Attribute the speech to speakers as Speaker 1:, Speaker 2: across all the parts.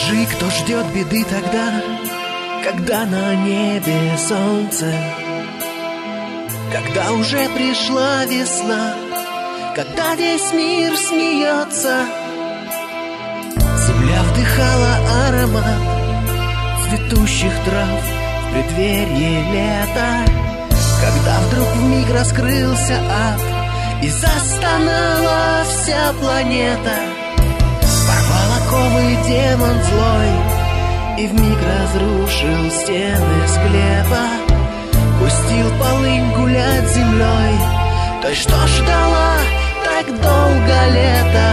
Speaker 1: Скажи, кто ждет беды тогда, когда на небе солнце, когда уже пришла весна, когда весь мир смеется. Земля вдыхала аромат цветущих трав в преддверии лета, когда вдруг вмиг раскрылся ад и застонала вся планета. Порвал оковы демон злой и вмиг разрушил стены склепа, пустил полынь гулять землей той, что ждала так долго лета.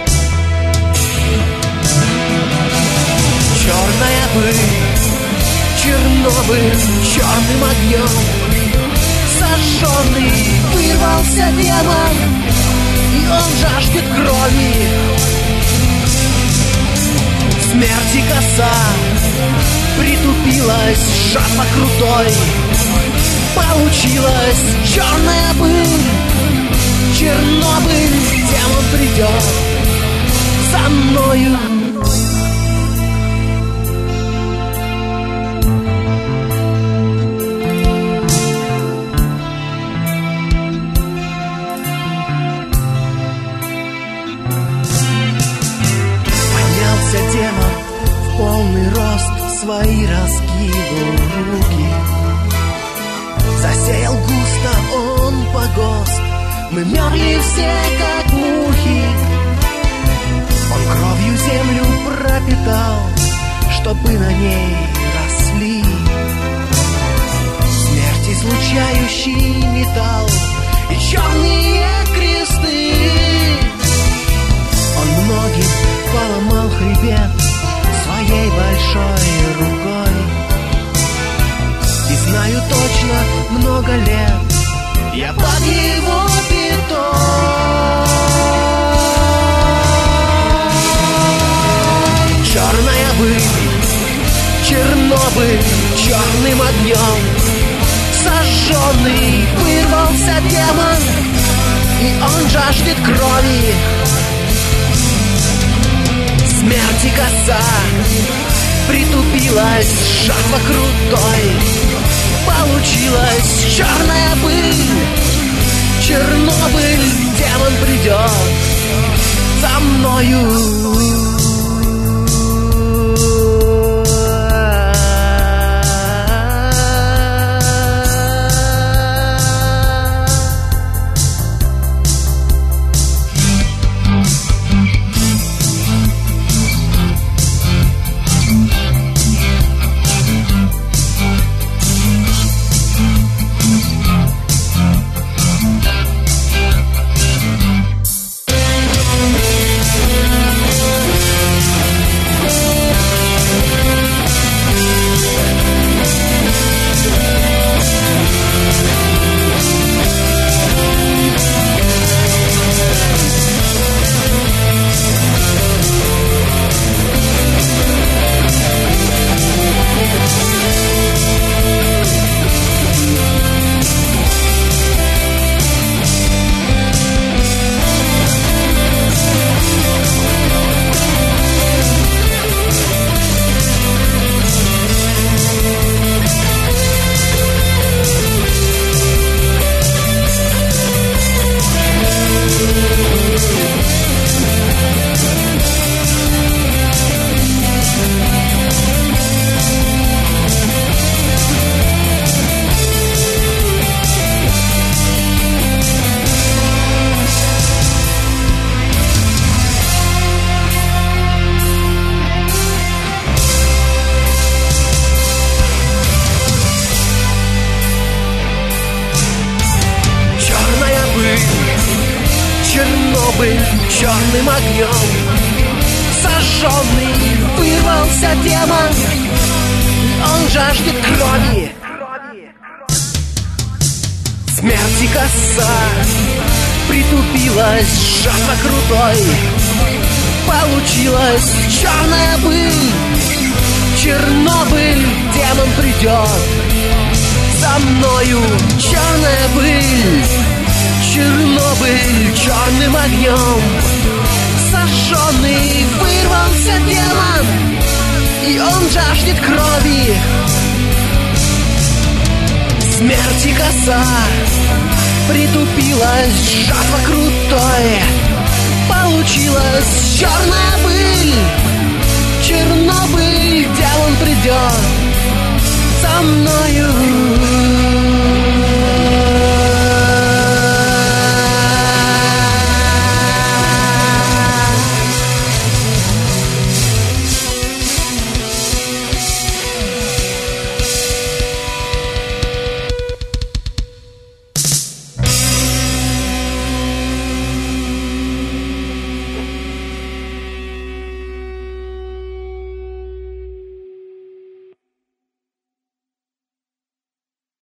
Speaker 1: Черная пыль, Чернобыль, черным огнем сожженный вырвался демон, и он жаждет крови. Смерти коса притупилась, жатва крутой, получилась черная пыль. Чернобыль, демон придет за мною. Демон в полный рост свои раскинул руки, засеял густо он погост, мы мерли все как мухи. Он кровью землю пропитал, чтобы на ней росли. Смерть излучающий металл и черные кресты. Он многим поломал хребет своей большой рукой. И знаю точно, много лет я под его пятой. Черная пыль, Чернобыль, черным огнем сожженный вырвался демон, и он жаждет крови. Смерти коса притупилась, жатва крутой, получилась черная пыль. Чернобыль, демон придет за мною. Чернобыль, черным огнем сожженный вырвался демон, он жаждет крови. Смерти коса притупилась, жатва крутой, получилась черная пыль. Чернобыль, демон придет за мною. Черная пыль, Чернобыль, черным огнем сожженный вырвался демон, жаждет крови, смерти коса. Притупилась жатва крутой, получилась черная быль. Чернобыль, где он придет? За мной